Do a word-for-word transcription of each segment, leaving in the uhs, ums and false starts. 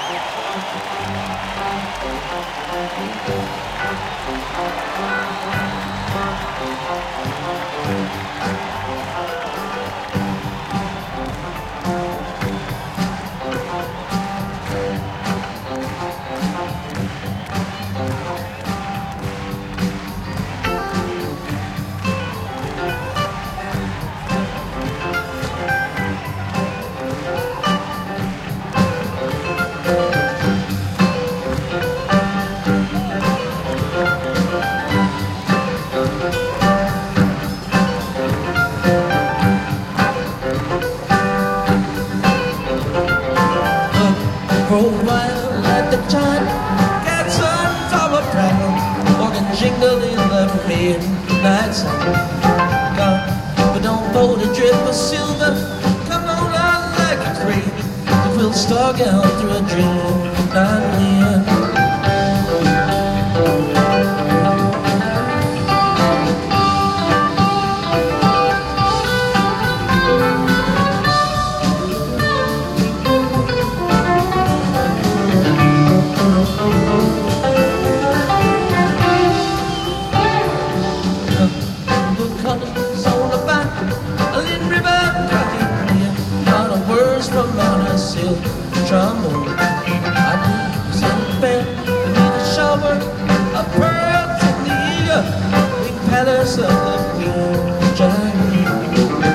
For a while at the time, got sons of a travel, walking jingle in the midnight sun. Gone, but don't hold a drip of silver, come on out like a crate, the quilt stuck out through a dream night wind. From on a silk trombone, I need some bed beneath a shower, a pearl in the ear, big palace of the queen giant.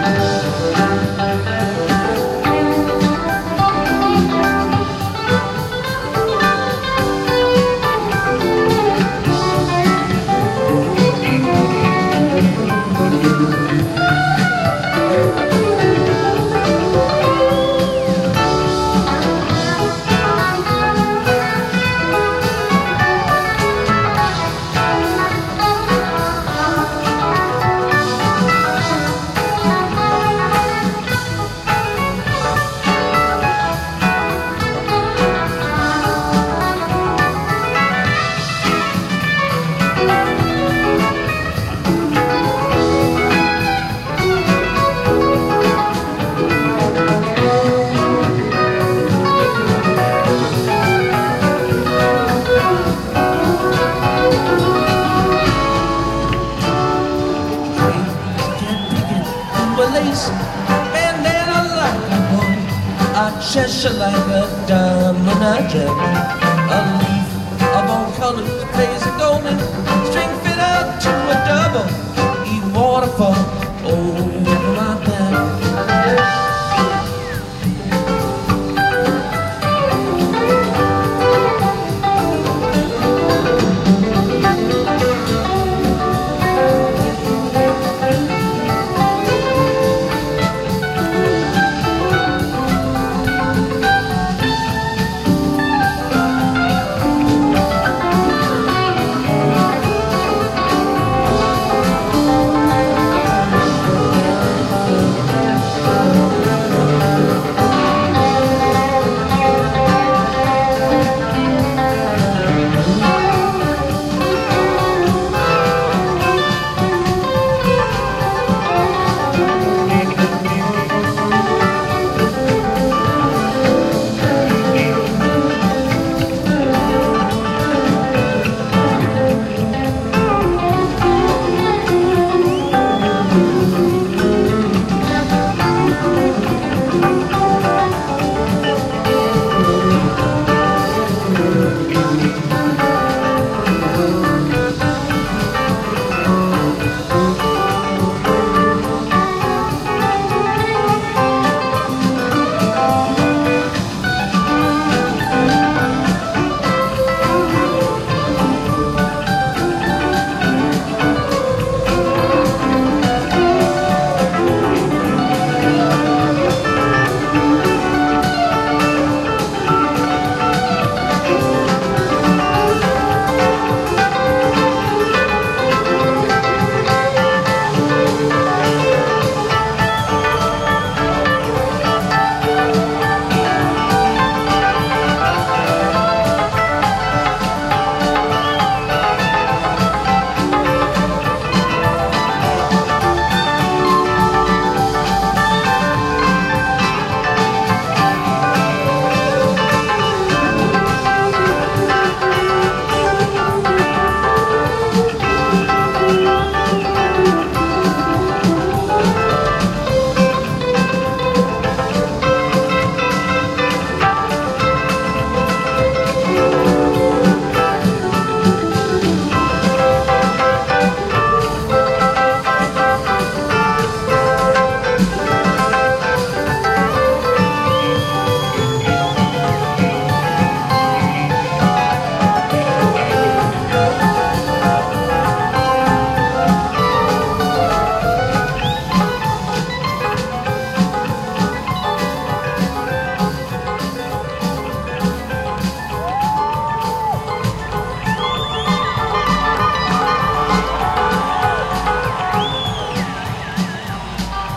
Bandana like a boy, a Cheshire like a diamond I gem. A leaf of all colors, plays a golden string fit out to a double E waterfall over my back.